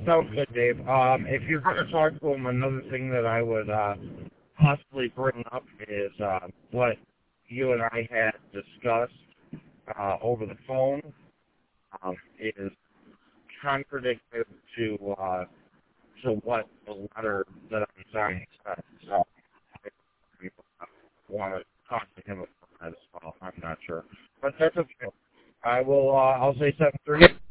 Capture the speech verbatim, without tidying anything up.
sounds good, Dave. Um, if you're going to talk to him, another thing that I would uh, possibly bring up is uh, what you and I had discussed uh, over the phone um, is contradictory to uh, to what the letter that I'm signing says. So I want to talk to him about that as well. I'm not sure, but that's okay. I will. Uh, I'll say seven three.